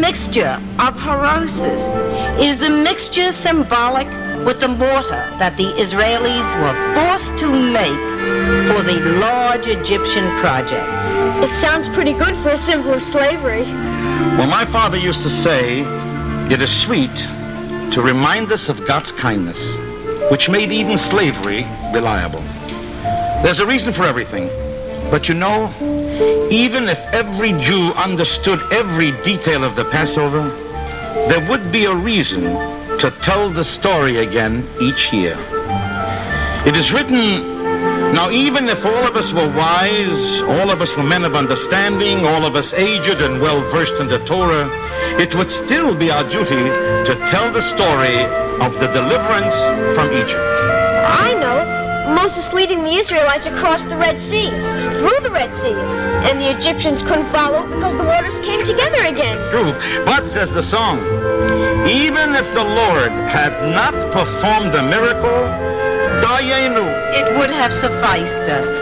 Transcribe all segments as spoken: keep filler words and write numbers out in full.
mixture of horosis? Is the mixture symbolic with the mortar that the Israelis were forced to make for the large Egyptian projects? It sounds pretty good for a symbol of slavery. Well, my father used to say, it is sweet to remind us of God's kindness, which made even slavery reliable. There's a reason for everything, but you know, even if every Jew understood every detail of the Passover, there would be a reason to tell the story again each year. It is written, now even if all of us were wise, all of us were men of understanding, all of us aged and well-versed in the Torah, it would still be our duty to tell the story of the deliverance from Egypt. I know. Moses leading the Israelites across the Red Sea, through the Red Sea, and the Egyptians couldn't follow because the waters came together again. It's true, but, says the song, even if the Lord had not performed the miracle, Dayenu, It would have sufficed us.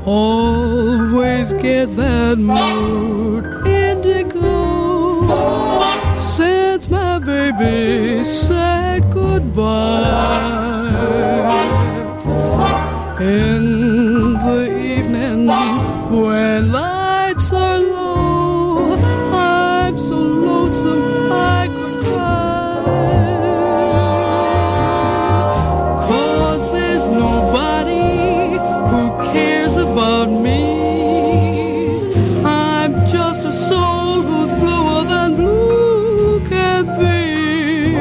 always get that mood indigo since my baby said goodbye. In the evening when lights are low, I'm so lonesome I could cry, 'cause there's nobody who cares about me. I'm just a soul who's bluer than blue can be.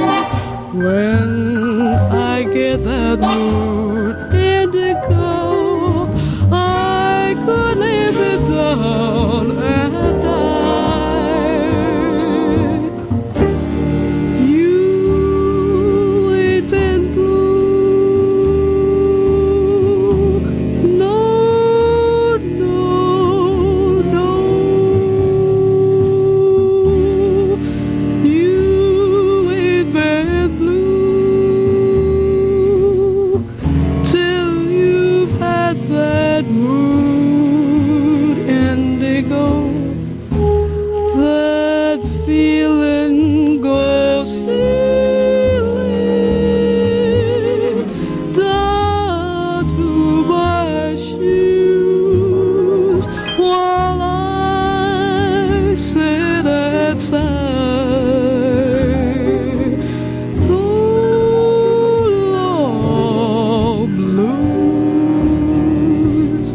When I get that mood indigo, I could live it down and die. You ain't been blue, no, no, no. You ain't been blue till you've had that mood indigo. That feeling goes stealing down to my shoes while I sit and sigh. Go long blues.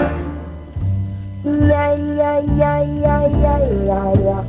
Yeah, yeah, yeah, yeah, yeah, yeah, yeah.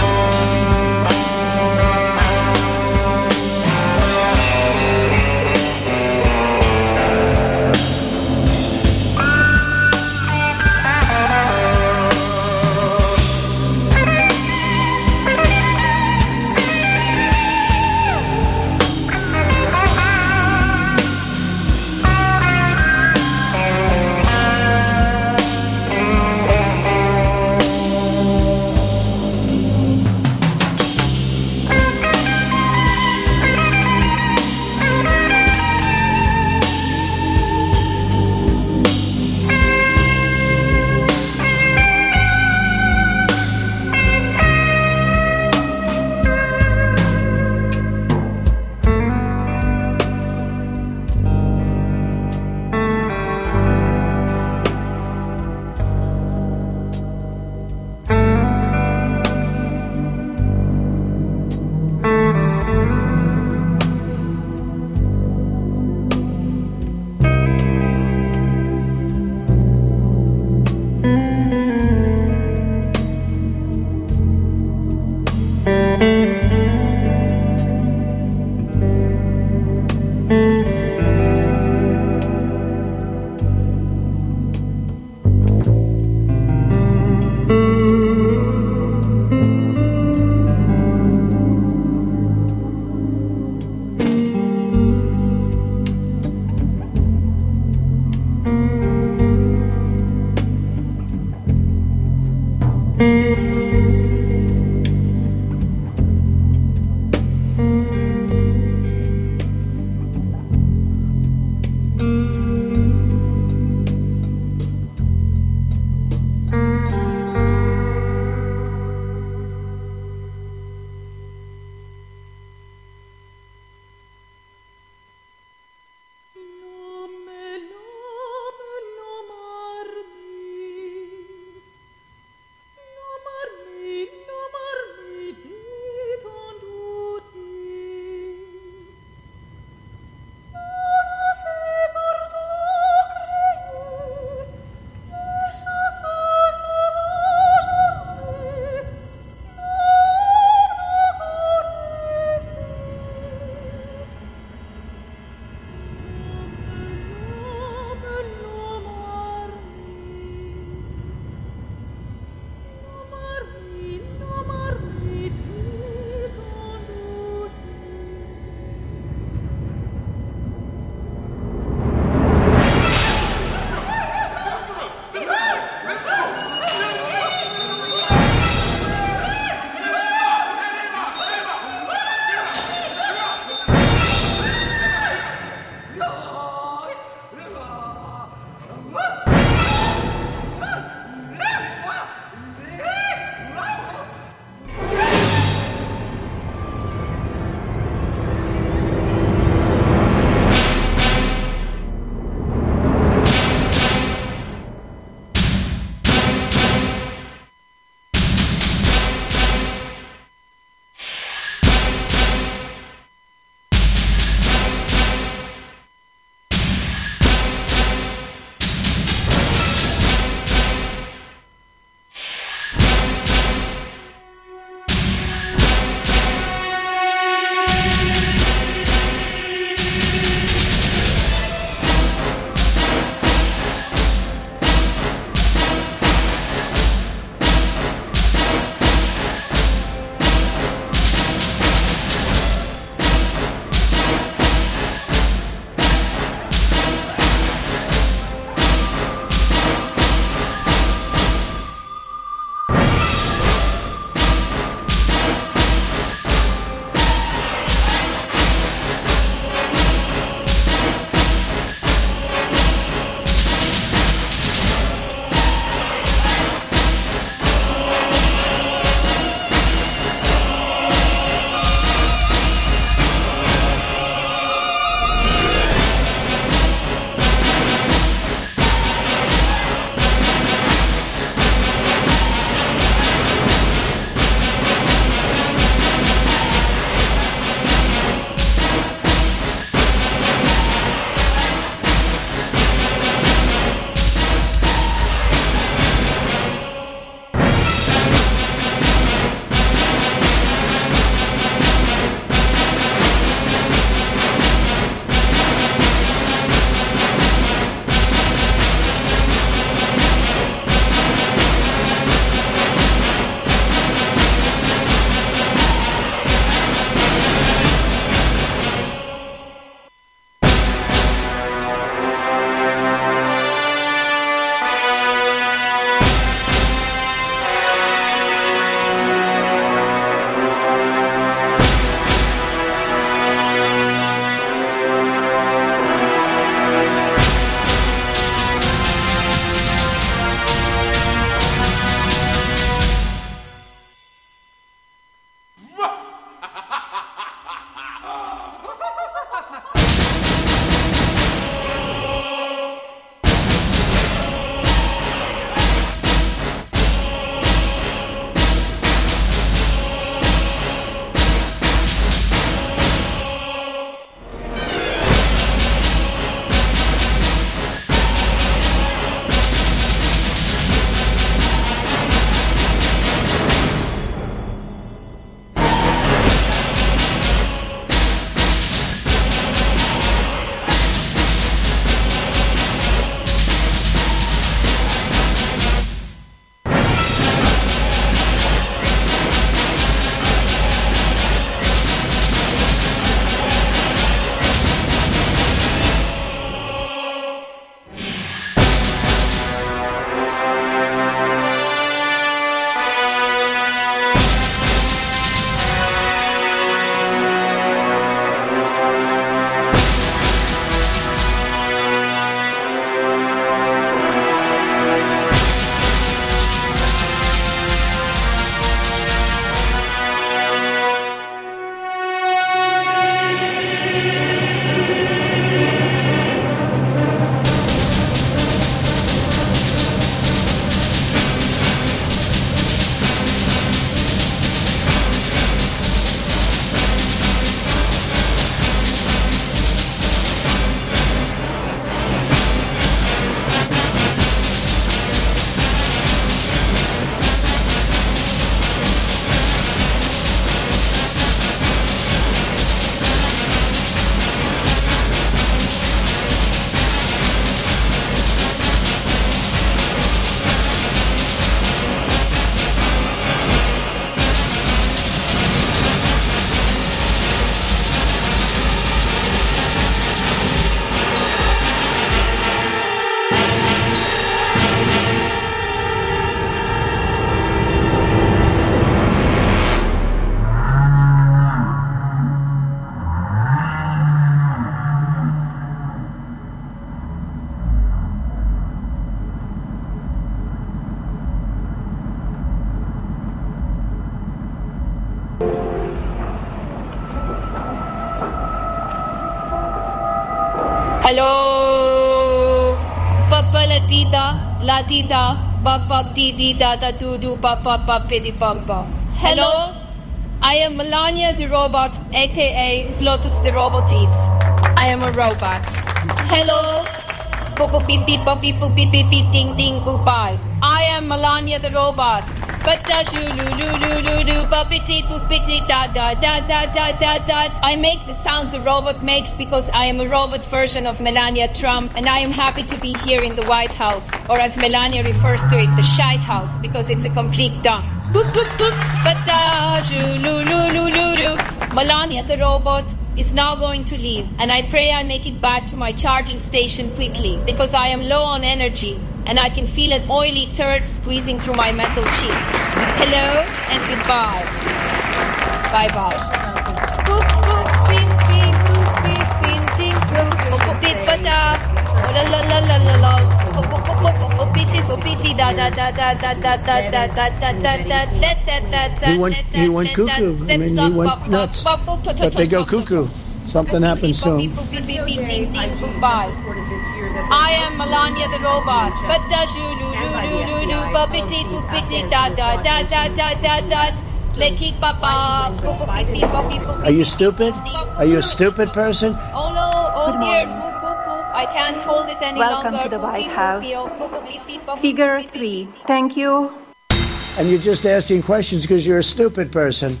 Hello, Papa la dida, la dida, papa didi da da do do papa papa papa. Hello, I am Melania the robot, aka Flotus the Robotis. I am a robot. Hello, popo beep beep beep beep beep beep beep ding ding boop bye. I am Melania the robot. But da ju lu lu lu lu lu babiti boopiti da da da da da da da. I make the sounds a robot makes because I am a robot version of Melania Trump, and I am happy to be here in the White House, or as Melania refers to it, the Shite House, because it's a complete dump. Boop boop boop. But da ju lu lu lu lu lu. Melania the robot is now going to leave, and I pray I make it back to my charging station quickly, because I am low on energy. And I can feel an oily turd squeezing through my metal cheeks. Hello and goodbye. Bye-bye. Boop, boop, beep, beep, boop, beep, beep, ding, boop, boop, boop, beep, ba-da. Oh, la, la, la, la, la, la. Boop, boop, boop, boop, boop, beep, boop, beep, da, da, da, da, da, da, da, da, da, da, da, da, let, da, da, da, He went, he went cuckoo. I mean, he went nuts. But they go cuckoo. Something happens soon. Bye. I am Melania the robot. But da ju lu lu lu lu lu babiti boopiti da da da da da da da. Leki papa. Are you stupid? Are you a stupid person? Oh no! Oh dear! Boop, boop, boop. I can't hold it any Welcome longer. to the White Boop, House. boop, boop, boop, boop, boop, Figure boop, three. boop, boop. Thank you. And you're just asking questions because you're a stupid person.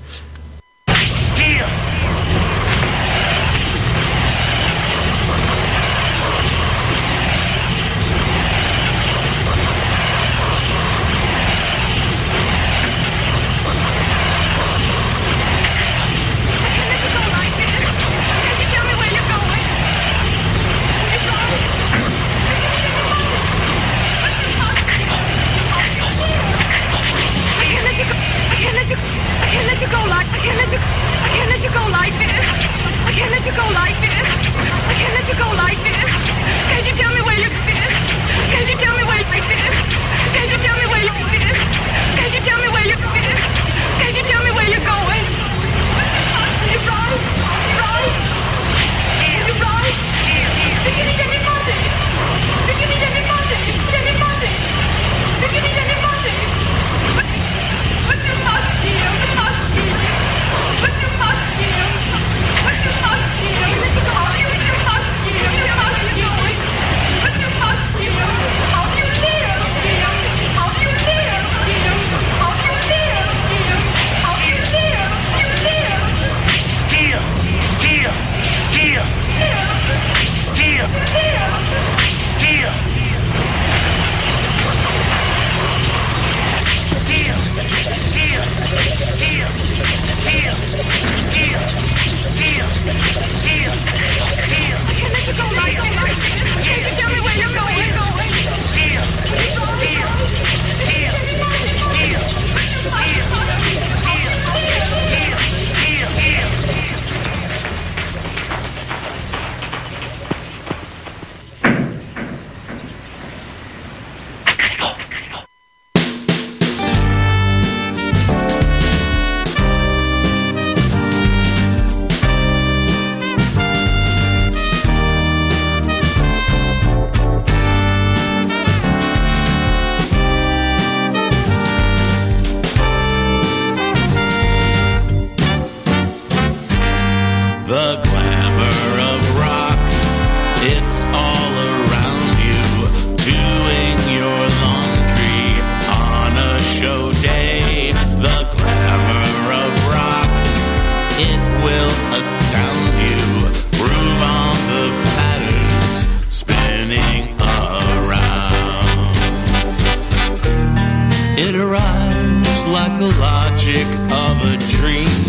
It arrives like the logic of a dream,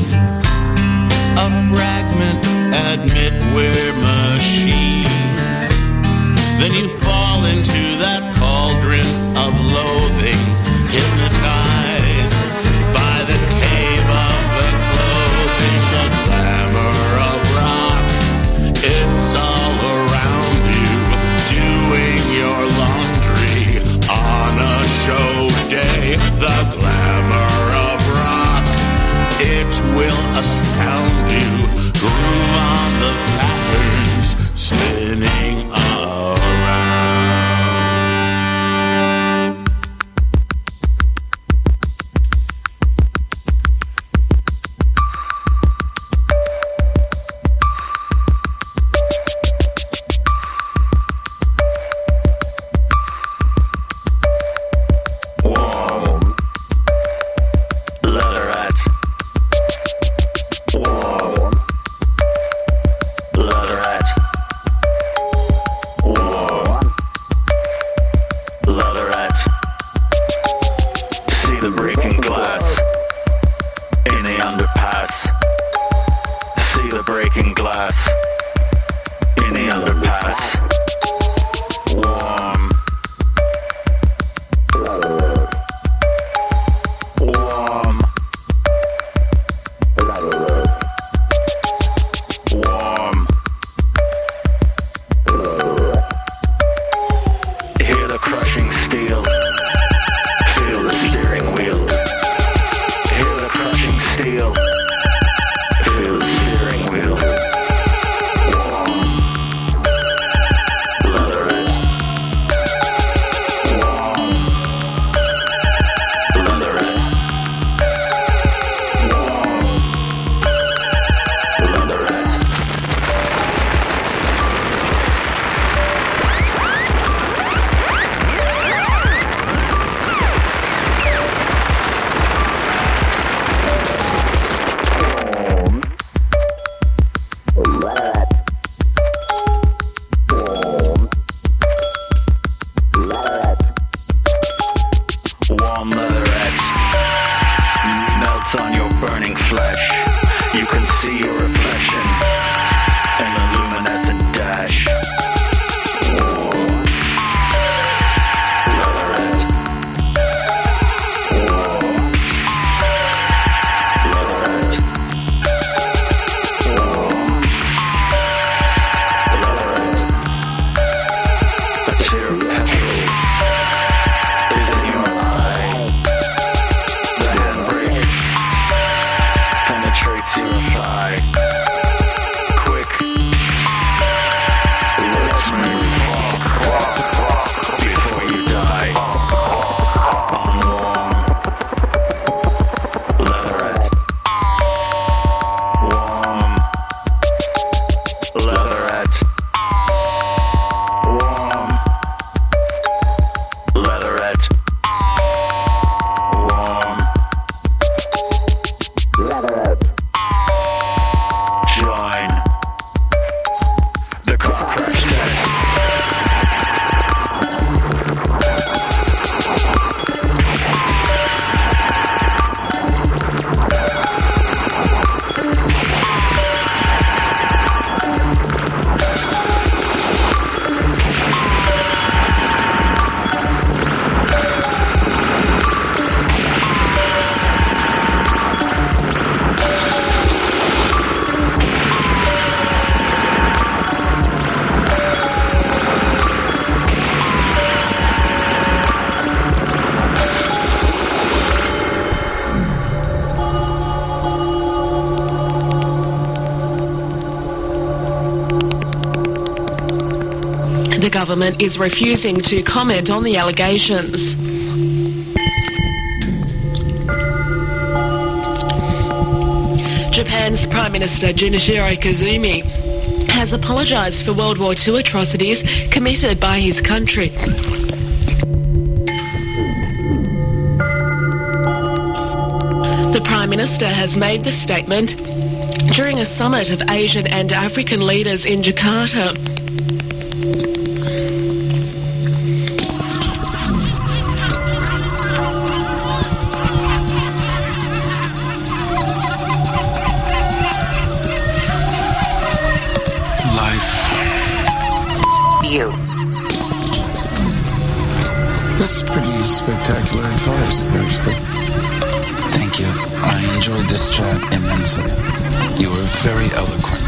a fragment, admit we're machines. Then you fall into that cauldron of loathing, hypnotized by the cave of the clothing, the glamour of rock. It's all around you, doing your laundry on a show day. The glamour of rock, it will astound you. Groove on the Leatherette. Warm. Leatherette. Warm. Leatherette. Join the Conquest. The government is refusing to comment on the allegations. Japan's Prime Minister Junichiro Koizumi has apologised for World War Two atrocities committed by his country. The Prime Minister has made the statement during a summit of Asian and African leaders in Jakarta. You. That's pretty spectacular advice, actually. Thank you. I enjoyed this chat immensely. You were very eloquent.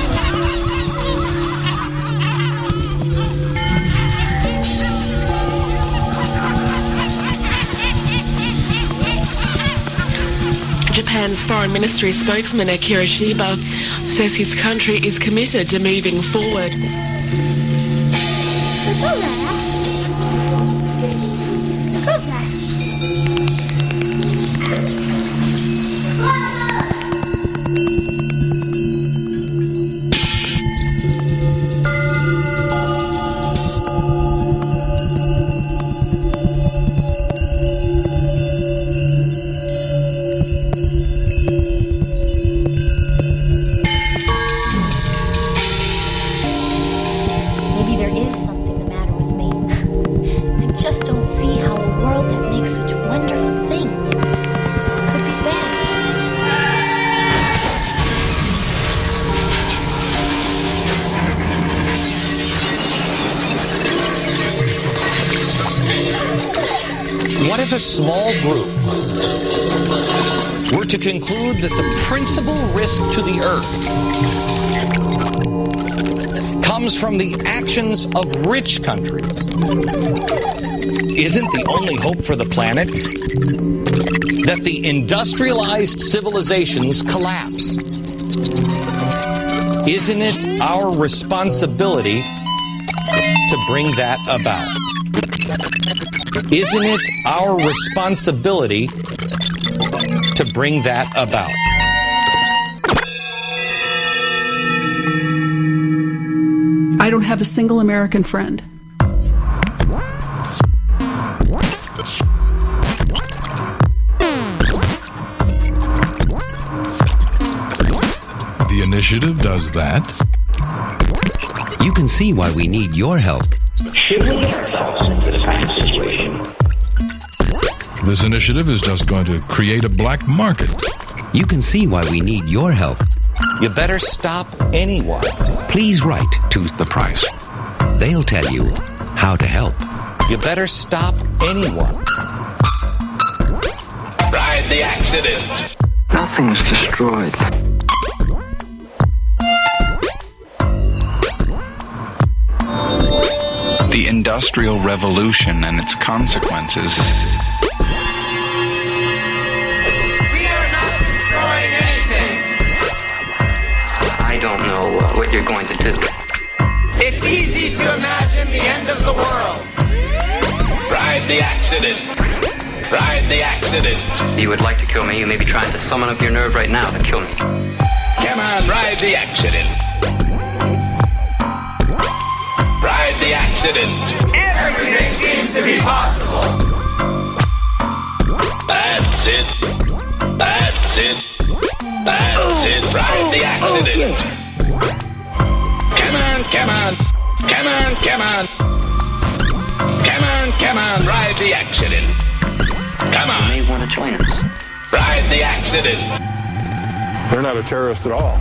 Japan's Foreign Ministry spokesman Akira Shiba says his country is committed to moving forward. What if a small group were to conclude that the principal risk to the Earth comes from the actions of rich countries? Isn't the only hope for the planet that the industrialized civilizations collapse? Isn't it our responsibility to bring that about? Isn't it our responsibility to bring that about? I don't have a single American friend. The initiative does that. You can see why we need your help. Should we get ourselves into this kind of situation? This initiative is just going to create a black market. You can see why we need your help. You better stop anyone. Please write to The Price. They'll tell you how to help. You better stop anyone. Ride the accident. Nothing's destroyed. The Industrial Revolution and its consequences. We are not destroying anything. I don't know uh, what you're going to do. It's easy to imagine the end of the world. Ride the accident. Ride the accident. You would like to kill me, you may be trying to summon up your nerve right now to kill me. Come on, ride the accident. accident. Everything seems to be possible. That's it. That's it. That's it. Ride the accident. Come on, come on. Come on, come on. Come on, come on. Ride the accident. Come on. You may want to join us. Ride the accident. They're not a terrorist at all.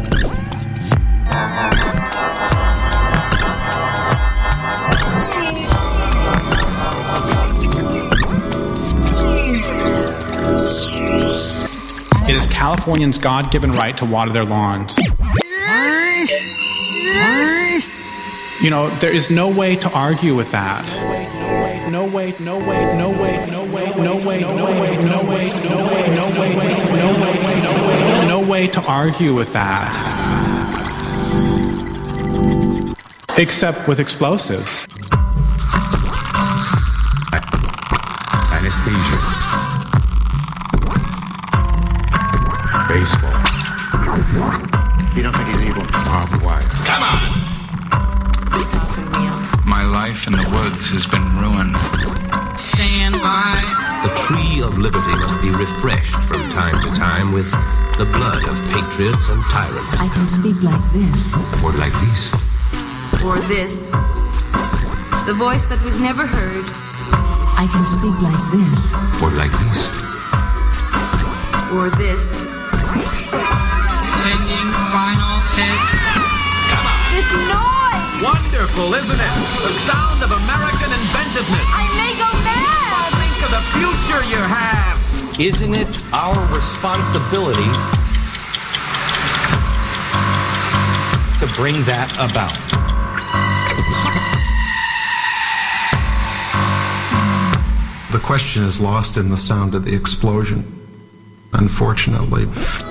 It is Californians' God-given right to water their lawns. You know, there is no way to argue with that. No way, no way, no way, no way, no way, no way, no way, no way, no way, no way, no way, no way to argue with that. Except with explosives. Anesthesia. Baseball. You don't think he's evil? Barbed wire. Come on. My life in the woods has been ruined. Stand by. The tree of liberty must be refreshed from time to time with the blood of patriots and tyrants. I can speak like this. Or like this. Or this. The voice that was never heard. I can speak like this. Or like this. Or this. Ending final hit. Come on. This noise! Wonderful, isn't it? The sound of American inventiveness. I may go mad! Think of the future you have. Isn't it our responsibility to bring that about? The question is lost in the sound of the explosion, unfortunately.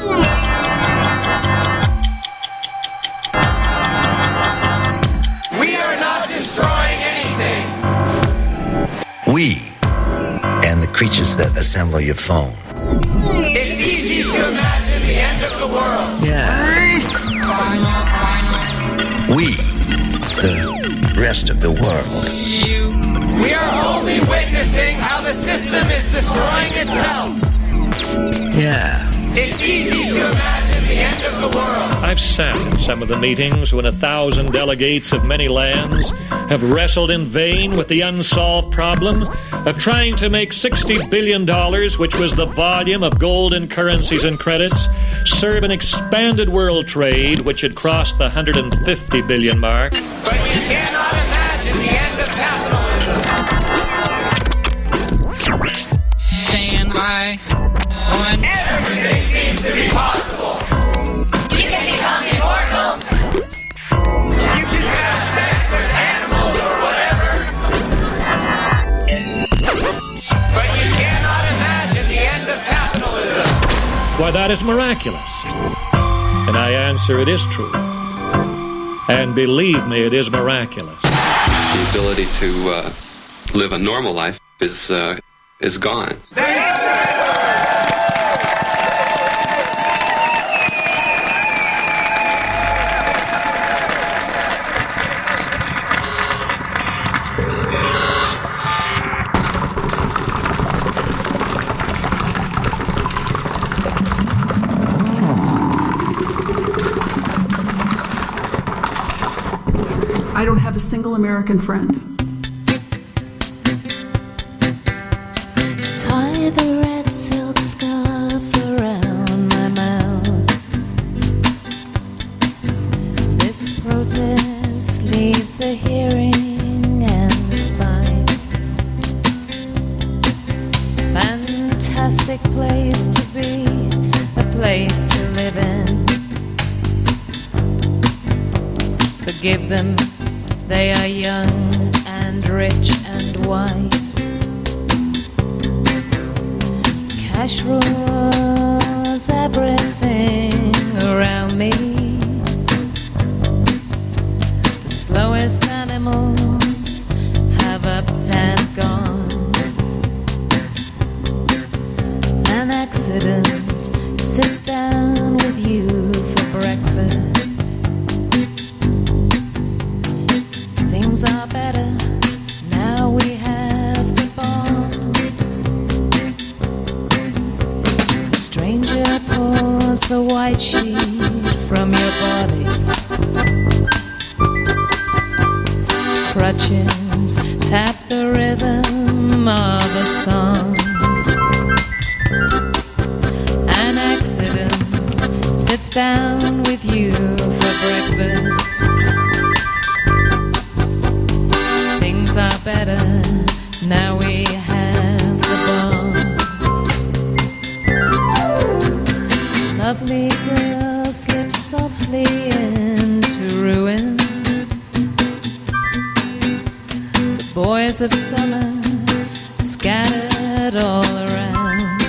We are not destroying anything. We and the creatures that assemble your phone. It's easy to imagine the end of the world. Yeah. Final, final. We, the rest of the world. We are only witnessing how the system is destroying itself. Yeah. It's easy to imagine the end of the world. I've sat in some of the meetings when a thousand delegates of many lands have wrestled in vain with the unsolved problem of trying to make sixty billion dollars, which was the volume of gold and currencies and credits, serve an expanded world trade which had crossed the one hundred fifty billion mark. But you cannot imagine the end of capitalism. Stand by. One. Everything seems to be possible. You can become immortal. You can have sex with animals or whatever. But you cannot imagine the end of capitalism. Why, that is miraculous. And I answer, it is true. And believe me, it is miraculous. The ability to uh, live a normal life is uh, is gone. I don't have a single American friend. Tie the red silk scarf around my mouth. This protest leaves the hearing and the sight. Fantastic place to be, a place to live in. Forgive them, they are young and rich and white. Cash rules everything around me. The slowest animals have upped and gone. An accident sits down with you for breakfast. Things are better now we have the bomb. A stranger pulls the white sheet from your body. Crutches tap the rhythm of a song. An accident sits down with you for breakfast. Things are better now we have the bomb. Lovely girl slips softly into ruin. The boys of summer scattered all around.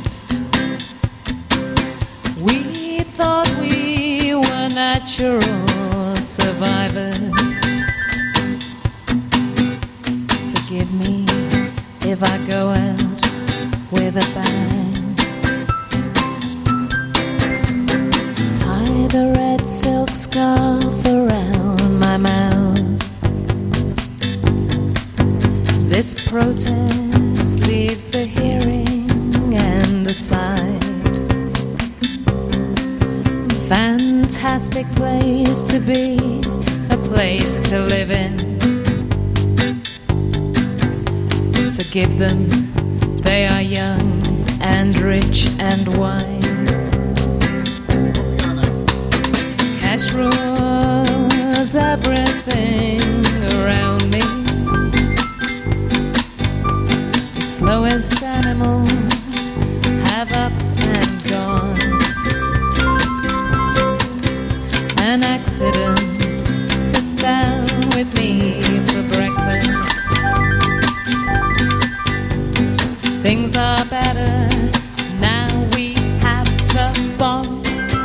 We thought we were natural survivors. Forgive me if I go out with a bang. Tie the red silk scarf around my mouth. This protest leaves the hearing and the sight. Fantastic place to be, a place to live in. Forgive them, they are young and rich and wine. Cash rules everything around me. The slowest animals have upped and gone. An accident sits down with me for breakfast. Things are better now we have the bomb.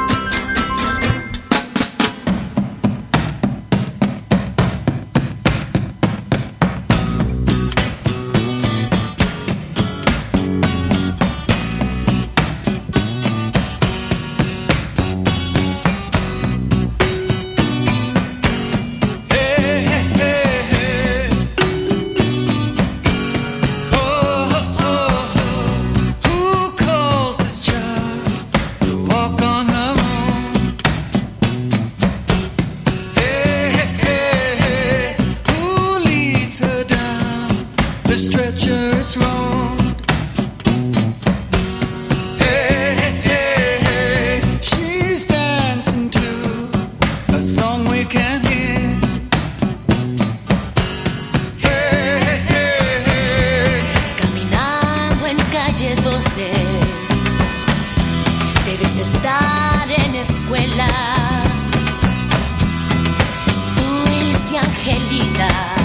Debes estar en escuela, dulce angelita.